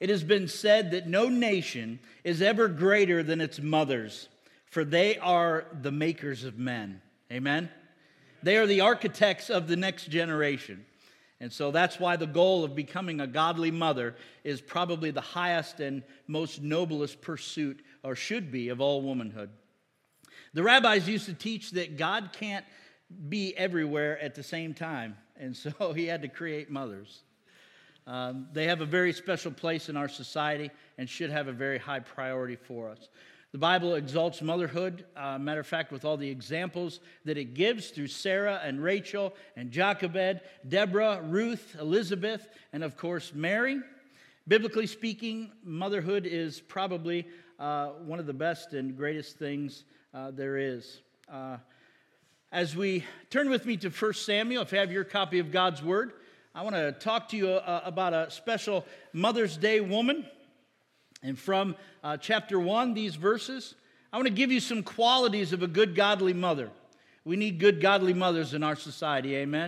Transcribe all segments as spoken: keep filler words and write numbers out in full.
It has been said that no nation is ever greater than its mothers, for they are the makers of men. Amen? They are the architects of the next generation. And so that's why the goal of becoming a godly mother is probably the highest and most noblest pursuit, or should be, of all womanhood. The rabbis used to teach that God can't be everywhere at the same time, and so he had to create mothers. Um, they have a very special place in our society and should have a very high priority for us. The Bible exalts motherhood, uh, matter of fact, with all the examples that it gives through Sarah and Rachel and Jochebed, Deborah, Ruth, Elizabeth, and of course Mary. Biblically speaking, motherhood is probably uh, one of the best and greatest things uh, there is. Uh, as we turn with me to First Samuel, if you have your copy of God's Word, I want to talk to you uh, about a special Mother's Day woman. And from uh, chapter one, these verses, I want to give you some qualities of a good godly mother. We need good godly mothers in our society, amen?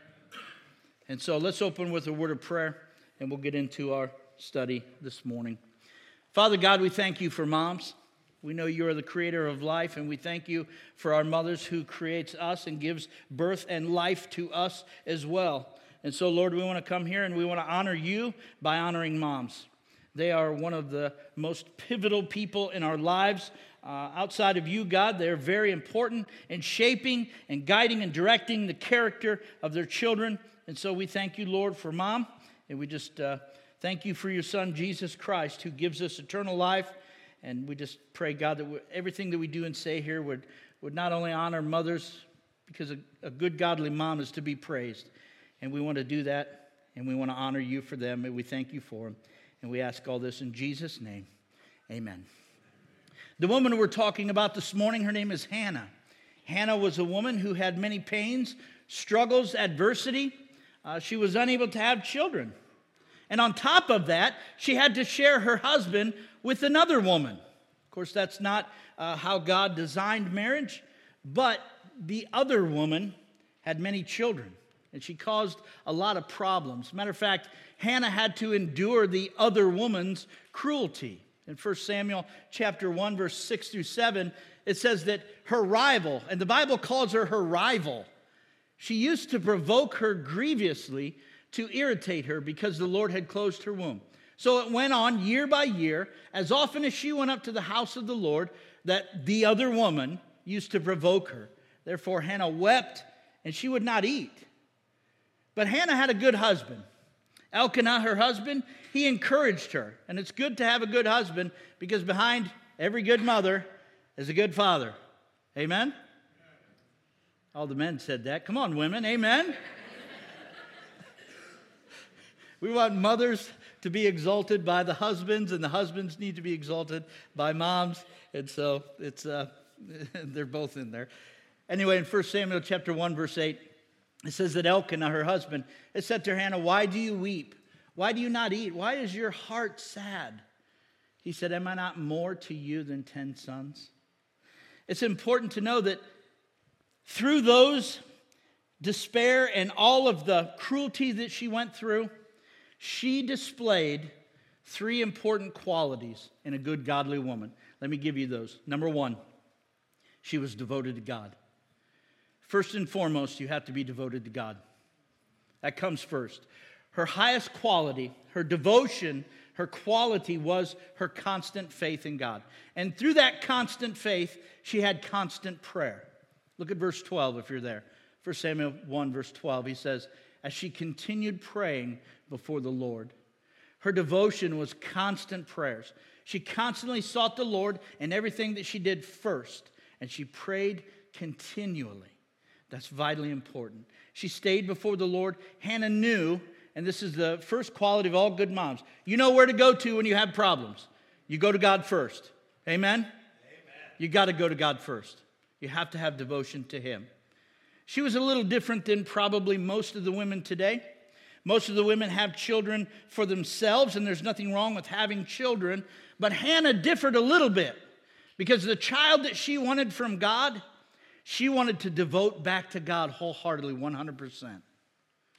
And so let's open with a word of prayer, and we'll get into our study this morning. Father God, we thank you for moms. We know you are the creator of life, and we thank you for our mothers who creates us and gives birth and life to us as well. And so, Lord, we want to come here and we want to honor you by honoring moms. They are one of the most pivotal people in our lives. Uh, outside of you, God, they're very important in shaping and guiding and directing the character of their children. And so we thank you, Lord, for Mom. And we just uh, thank you for your Son, Jesus Christ, who gives us eternal life. And we just pray, God, that we, everything that we do and say here would, would not only honor mothers, because a, a good godly mom is to be praised. And we want to do that, and we want to honor you for them, and we thank you for them. And we ask all this in Jesus' name. Amen. The woman we're talking about this morning, her name is Hannah. Hannah was a woman who had many pains, struggles, adversity. Uh, she was unable to have children. And on top of that, she had to share her husband with another woman. Of course, that's not uh, how God designed marriage, but the other woman had many children. And she caused a lot of problems. Matter of fact, Hannah had to endure the other woman's cruelty. In First Samuel chapter one, verse six through seven, it says that her rival, and the Bible calls her her rival, she used to provoke her grievously to irritate her because the Lord had closed her womb. So it went on year by year. As often as she went up to the house of the Lord, that the other woman used to provoke her. Therefore, Hannah wept, and she would not eat. But Hannah had a good husband. Elkanah, her husband, he encouraged her. And it's good to have a good husband because behind every good mother is a good father. Amen? All the men said that. Come on, women. Amen? We want mothers to be exalted by the husbands, and the husbands need to be exalted by moms. And so it's uh, they're both in there. Anyway, in First Samuel chapter one, verse eight, it says that Elkanah, her husband, had said to Hannah, "Why do you weep? Why do you not eat? Why is your heart sad?" He said, "Am I not more to you than ten sons?" It's important to know that through those despair and all of the cruelty that she went through, she displayed three important qualities in a good, godly woman. Let me give you those. Number one, she was devoted to God. First and foremost, you have to be devoted to God. That comes first. Her highest quality, her devotion, her quality was her constant faith in God. And through that constant faith, she had constant prayer. Look at verse twelve if you're there. First Samuel one, verse twelve, he says, as she continued praying before the Lord, her devotion was constant prayers. She constantly sought the Lord in everything that she did first, and she prayed continually. That's vitally important. She stayed before the Lord. Hannah knew, and this is the first quality of all good moms, you know where to go to when you have problems. You go to God first. Amen? Amen. You got to go to God first. You have to have devotion to Him. She was a little different than probably most of the women today. Most of the women have children for themselves, and there's nothing wrong with having children. But Hannah differed a little bit because the child that she wanted from God, she wanted to devote back to God wholeheartedly, one hundred percent.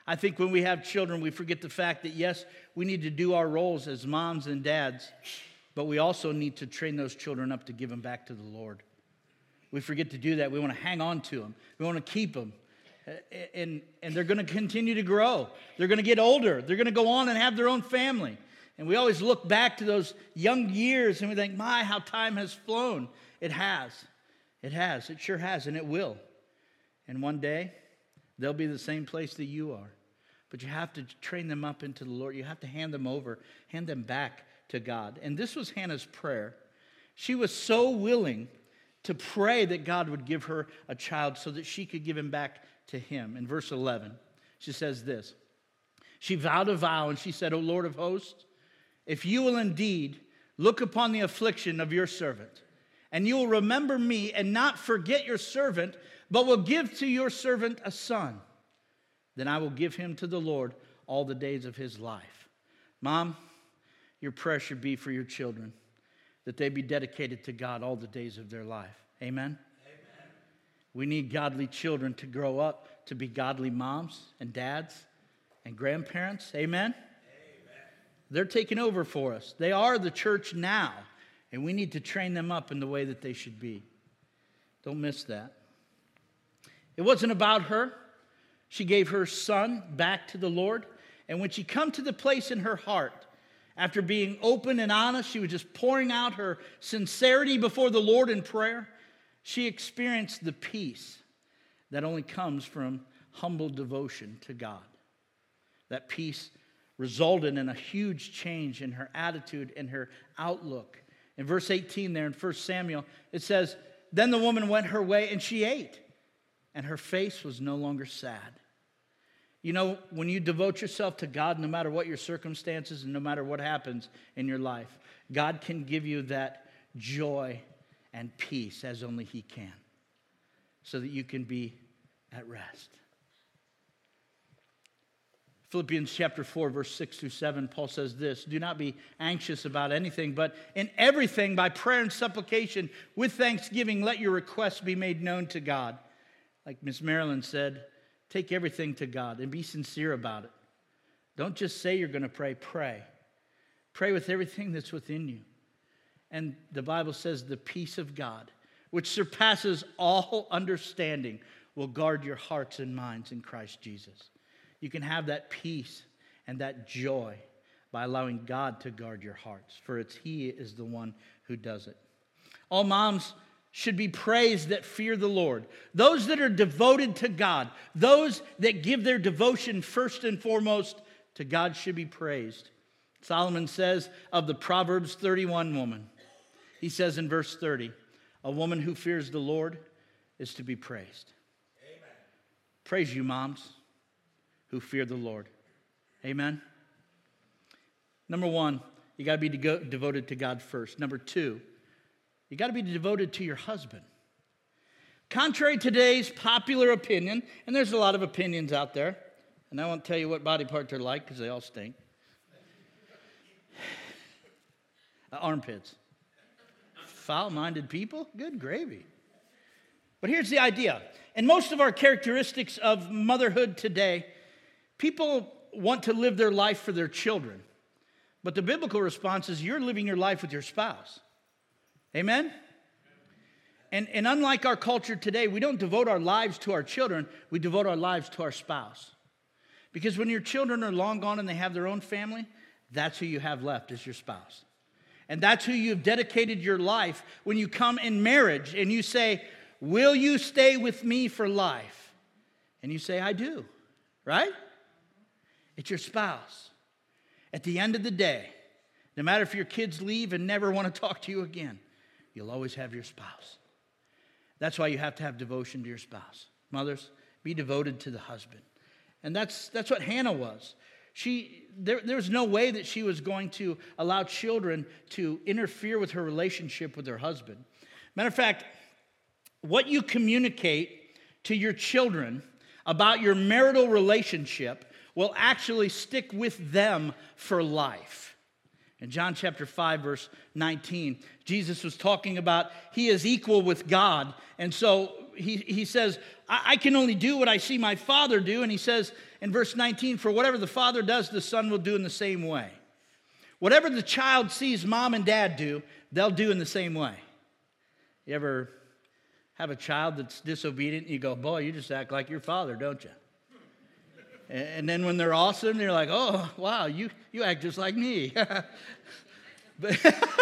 I think when we have children, we forget the fact that, yes, we need to do our roles as moms and dads, but we also need to train those children up to give them back to the Lord. We forget to do that. We want to hang on to them. We want to keep them. And, and they're going to continue to grow. They're going to get older. They're going to go on and have their own family. And we always look back to those young years and we think, my, how time has flown. It has. It has. It sure has, and it will. And one day, they'll be the same place that you are. But you have to train them up into the Lord. You have to hand them over, hand them back to God. And this was Hannah's prayer. She was so willing to pray that God would give her a child so that she could give him back to him. In verse eleven, she says this. She vowed a vow and she said, O Lord of hosts, if you will indeed look upon the affliction of your servant, and you will remember me and not forget your servant, but will give to your servant a son, then I will give him to the Lord all the days of his life. Mom, your prayer should be for your children, that they be dedicated to God all the days of their life. Amen? Amen. We need godly children to grow up to be godly moms and dads and grandparents. Amen? Amen. They're taking over for us. They are the church now, and we need to train them up in the way that they should be. Don't miss that. It wasn't about her. She gave her son back to the Lord, and when she come to the place in her heart, after being open and honest, she was just pouring out her sincerity before the Lord in prayer. She experienced the peace that only comes from humble devotion to God. That peace resulted in a huge change in her attitude and her outlook. In verse eighteen there in First Samuel, it says, then the woman went her way and she ate, and her face was no longer sad. You know, when you devote yourself to God, no matter what your circumstances and no matter what happens in your life, God can give you that joy and peace as only He can, so that you can be at rest. Philippians chapter four, verse six through seven, Paul says this, do not be anxious about anything, but in everything by prayer and supplication with thanksgiving, let your requests be made known to God. Like Miss Marilyn said, take everything to God and be sincere about it. Don't just say you're going to pray, pray. Pray with everything that's within you. And the Bible says the peace of God, which surpasses all understanding, will guard your hearts and minds in Christ Jesus. You can have that peace and that joy by allowing God to guard your hearts, for it's He is the one who does it. All moms should be praised that fear the Lord. Those that are devoted to God, those that give their devotion first and foremost to God should be praised. Solomon says of the Proverbs thirty-one woman, he says in verse thirty, a woman who fears the Lord is to be praised. Amen. Praise you, moms who fear the Lord. Amen. Number one, you got to be de- devoted to God first. Number two, you got to be devoted to your husband. Contrary to today's popular opinion, and there's a lot of opinions out there, and I won't tell you what body part they're like because they all stink. Uh, armpits. Foul-minded people? Good gravy. But here's the idea. In most of our characteristics of motherhood today, people want to live their life for their children. But the biblical response is you're living your life with your spouse. Amen? And, and unlike our culture today, we don't devote our lives to our children. We devote our lives to our spouse. Because when your children are long gone and they have their own family, that's who you have left is your spouse. And that's who you've dedicated your life when you come in marriage and you say, will you stay with me for life? And you say, I do. Right? It's your spouse. At the end of the day, no matter if your kids leave and never want to talk to you again, you'll always have your spouse. That's why you have to have devotion to your spouse. Mothers, be devoted to the husband. And that's that's what Hannah was. She there, there was no way that she was going to allow children to interfere with her relationship with her husband. Matter of fact, what you communicate to your children about your marital relationship will actually stick with them for life. In John chapter five, verse nineteen, Jesus was talking about he is equal with God. And so he, he says, I, I can only do what I see my Father do. And he says in verse nineteen, for whatever the Father does, the Son will do in the same way. Whatever the child sees mom and dad do, they'll do in the same way. You ever have a child that's disobedient and you go, boy, you just act like your father, don't you? And then when they're awesome, you're like, oh, wow, you, you act just like me. But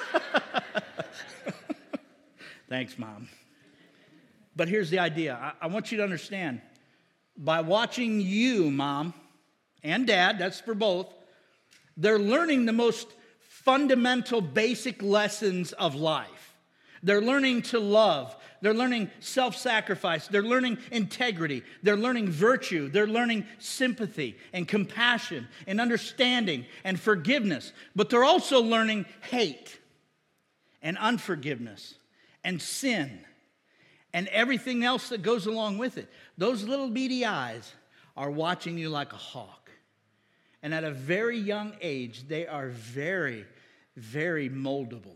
thanks, Mom. But here's the idea. I, I want you to understand. By watching you, Mom, and Dad, that's for both, they're learning the most fundamental, basic lessons of life. They're learning to love. They're learning self-sacrifice. They're learning integrity. They're learning virtue. They're learning sympathy and compassion and understanding and forgiveness. But they're also learning hate and unforgiveness and sin and everything else that goes along with it. Those little beady eyes are watching you like a hawk. And at a very young age, they are very, very moldable.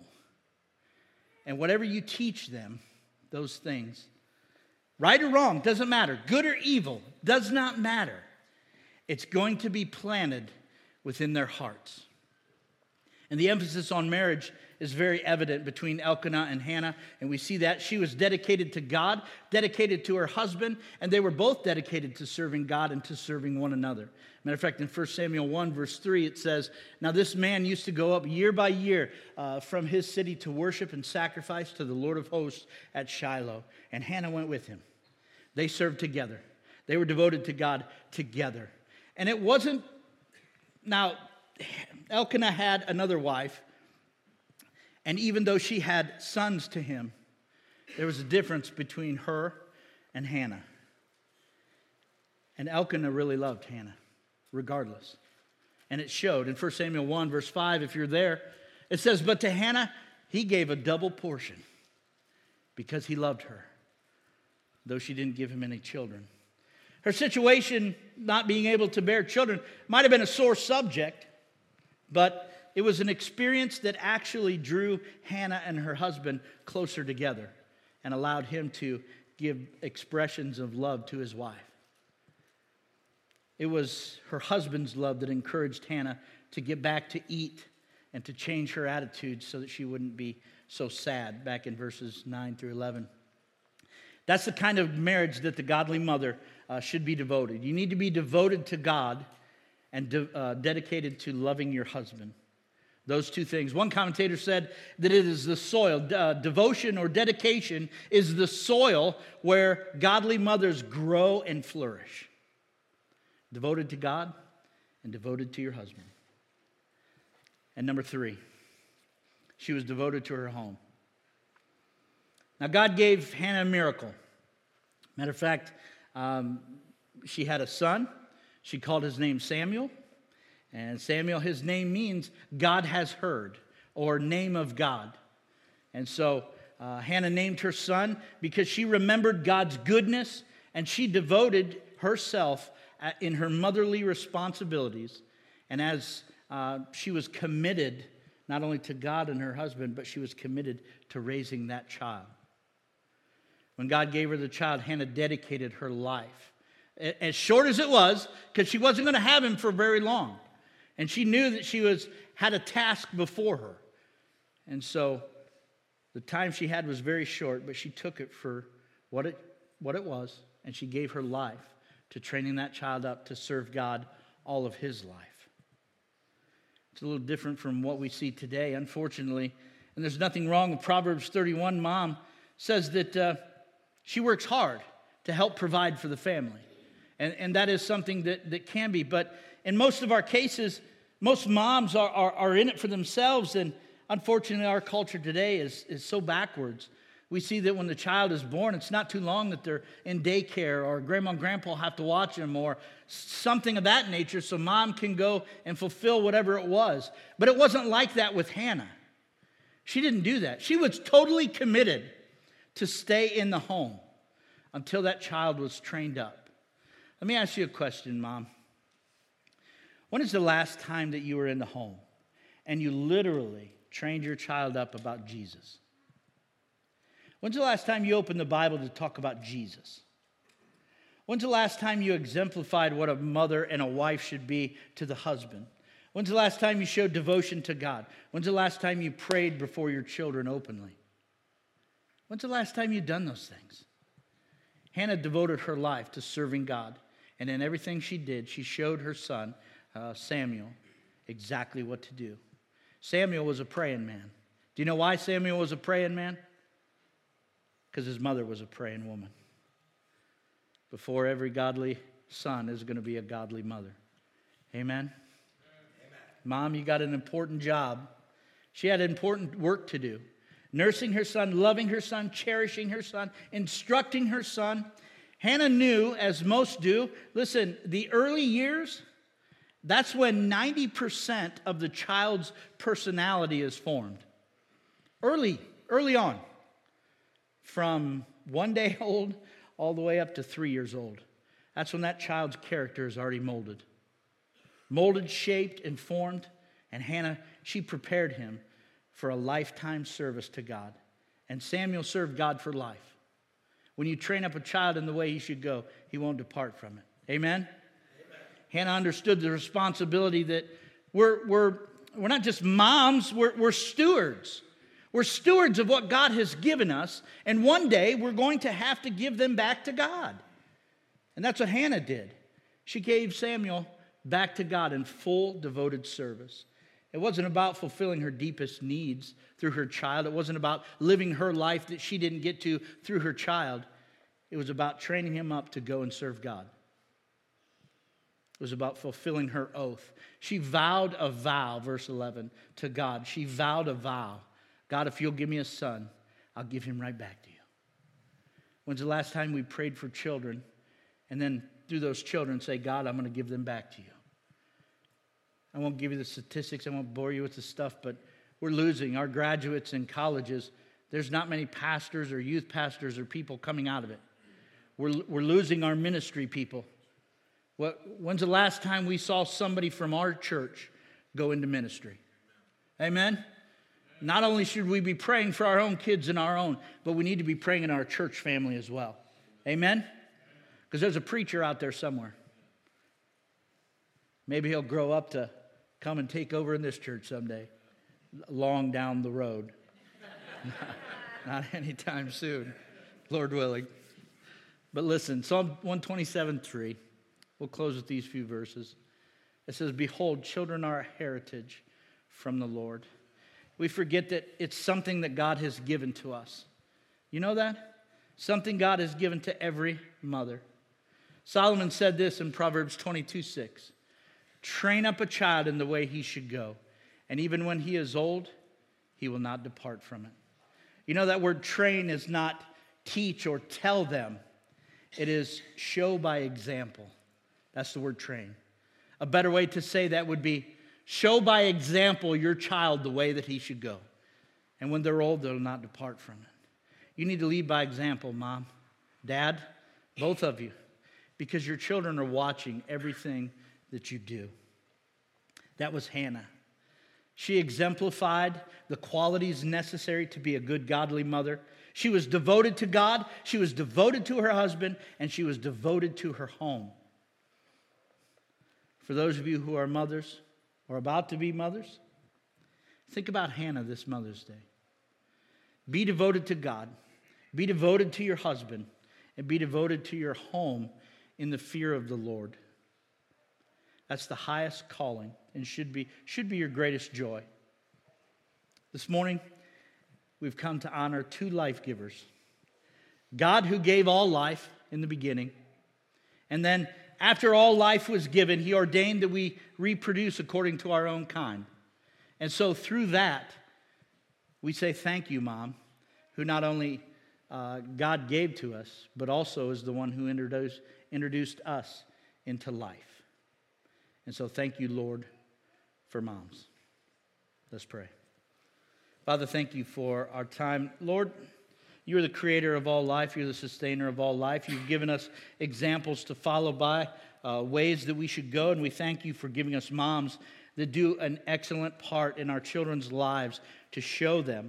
And whatever you teach them, those things, right or wrong, doesn't matter. Good or evil, does not matter. It's going to be planted within their hearts. And the emphasis on marriage is very evident between Elkanah and Hannah, and we see that she was dedicated to God, dedicated to her husband, and they were both dedicated to serving God and to serving one another. Matter of fact, in First Samuel one, verse three, it says, now this man used to go up year by year uh, from his city to worship and sacrifice to the Lord of hosts at Shiloh, and Hannah went with him. They served together. They were devoted to God together. And it wasn't, now, Elkanah had another wife, and even though she had sons to him, there was a difference between her and Hannah. And Elkanah really loved Hannah, regardless. And it showed in First Samuel one, verse five, if you're there, it says, but to Hannah, he gave a double portion because he loved her, though she didn't give him any children. Her situation, not being able to bear children, might have been a sore subject, but it was an experience that actually drew Hannah and her husband closer together and allowed him to give expressions of love to his wife. It was her husband's love that encouraged Hannah to get back to eat and to change her attitude so that she wouldn't be so sad, back in verses nine through eleven. That's the kind of marriage that the godly mother uh, should be devoted. You need to be devoted to God and de- uh, dedicated to loving your husband. Those two things. One commentator said that it is the soil. Uh, devotion or dedication is the soil where godly mothers grow and flourish. Devoted to God and devoted to your husband. And number three, she was devoted to her home. Now, God gave Hannah a miracle. Matter of fact, um, she had a son. She called his name Samuel. And Samuel, his name means God has heard, or name of God. And so uh, Hannah named her son because she remembered God's goodness, and she devoted herself in her motherly responsibilities. And as uh, she was committed not only to God and her husband, but she was committed to raising that child. When God gave her the child, Hannah dedicated her life. As short as it was, because she wasn't going to have him for very long. And she knew that she was had a task before her. And so the time she had was very short, but she took it for what it, what it was, and she gave her life to training that child up to serve God all of his life. It's a little different from what we see today, unfortunately. And there's nothing wrong with Proverbs thirty-one. Mom says that uh, she works hard to help provide for the family. And, and that is something that, that can be. But in most of our cases, most moms are, are, are in it for themselves. And unfortunately, our culture today is, is so backwards. We see that when the child is born, it's not too long that they're in daycare, or grandma and grandpa have to watch them, or something of that nature, so mom can go and fulfill whatever it was. But it wasn't like that with Hannah. She didn't do that. She was totally committed to stay in the home until that child was trained up. Let me ask you a question, Mom. When is the last time that you were in the home and you literally trained your child up about Jesus? When's the last time you opened the Bible to talk about Jesus? When's the last time you exemplified what a mother and a wife should be to the husband? When's the last time you showed devotion to God? When's the last time you prayed before your children openly? When's the last time you've done those things? Hannah devoted her life to serving God. And in everything she did, she showed her son, uh, Samuel, exactly what to do. Samuel was a praying man. Do you know why Samuel was a praying man? Because his mother was a praying woman. Before every godly son is going to be a godly mother. Amen? Amen? Mom, you got an important job. She had important work to do. Nursing her son, loving her son, cherishing her son, instructing her son. Hannah knew, as most do, listen, the early years, that's when ninety percent of the child's personality is formed. Early, early on. From one day old all the way up to three years old. That's when that child's character is already molded. Molded, shaped, and formed. And Hannah, she prepared him for a lifetime service to God. And Samuel served God for life. When you train up a child in the way he should go, he won't depart from it. Amen? Amen. Hannah understood the responsibility that we're, we're, we're not just moms, we're, we're stewards. We're stewards of what God has given us, and one day we're going to have to give them back to God. And that's what Hannah did. She gave Samuel back to God in full devoted service. It wasn't about fulfilling her deepest needs through her child. It wasn't about living her life that she didn't get to through her child. It was about training him up to go and serve God. It was about fulfilling her oath. She vowed a vow, verse eleven, to God. She vowed a vow. God, if you'll give me a son, I'll give him right back to you. When's the last time we prayed for children and then through those children say, God, I'm going to give them back to you? I won't give you the statistics. I won't bore you with the stuff, but we're losing our graduates in colleges. There's not many pastors or youth pastors or people coming out of it. We're, we're losing our ministry people. What, when's the last time we saw somebody from our church go into ministry? Amen? Not only should we be praying for our own kids and our own, but we need to be praying in our church family as well. Amen? Because there's a preacher out there somewhere. Maybe he'll grow up to come and take over in this church someday, long down the road. not, not anytime soon, Lord willing. But listen, Psalm one twenty-seven, three. We'll close with these few verses. It says, behold, children are a heritage from the Lord. We forget that it's something that God has given to us. You know that? Something God has given to every mother. Solomon said this in Proverbs twenty-two, six. Train up a child in the way he should go, and even when he is old, he will not depart from it. You know, that word train is not teach or tell them. It is show by example. That's the word train. A better way to say that would be show by example your child the way that he should go. And when they're old, they'll not depart from it. You need to lead by example, Mom, Dad, both of you, because your children are watching everything that you do. That was Hannah. She exemplified the qualities necessary to be a good, godly mother. She was devoted to God, she was devoted to her husband, and she was devoted to her home. For those of you who are mothers, or about to be mothers, think about Hannah this Mother's Day. Be devoted to God. Be devoted to your husband. And be devoted to your home in the fear of the Lord. That's the highest calling and should be, should be your greatest joy. This morning, we've come to honor two life givers. God, who gave all life in the beginning, and then after all life was given, he ordained that we reproduce according to our own kind. And so through that, we say thank you, Mom, who not only uh, God gave to us, but also is the one who introduced, introduced us into life. And so thank you, Lord, for moms. Let's pray. Father, thank you for our time. Lord, you're the creator of all life. You're the sustainer of all life. You've given us examples to follow by, uh, ways that we should go, and we thank you for giving us moms that do an excellent part in our children's lives to show them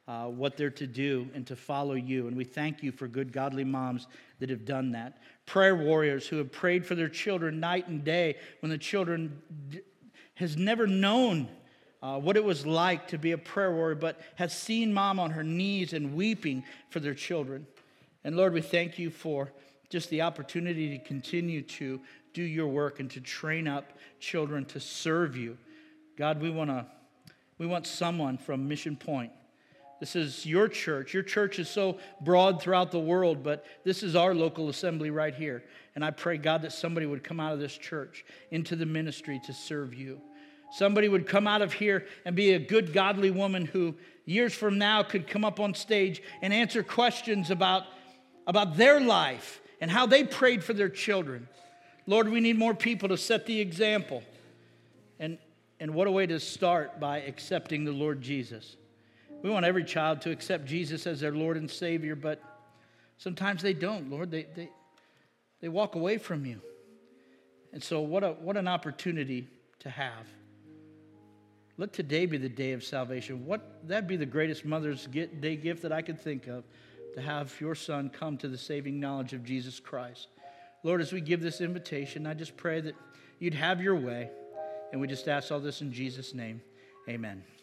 uh, what they're to do and to follow you. And we thank you for good, godly moms that have done that. Prayer warriors who have prayed for their children night and day when the children d- has never known uh, what it was like to be a prayer warrior, but has seen mom on her knees and weeping for their children. And Lord, we thank you for just the opportunity to continue to do your work and to train up children to serve you. God, we want to we want someone from Mission Point. This is your church. Your church is so broad throughout the world, but this is our local assembly right here. And I pray, God, that somebody would come out of this church into the ministry to serve you. Somebody would come out of here and be a good, godly woman who years from now could come up on stage and answer questions about, about their life and how they prayed for their children. Lord, we need more people to set the example. And, and what a way to start by accepting the Lord Jesus. We want every child to accept Jesus as their Lord and Savior, but sometimes they don't, Lord. They, they, they walk away from you. And so what a, what an opportunity to have. Let today be the day of salvation. What that'd be the greatest Mother's Day gift that I could think of, to have your son come to the saving knowledge of Jesus Christ. Lord, as we give this invitation, I just pray that you'd have your way. And we just ask all this in Jesus' name. Amen.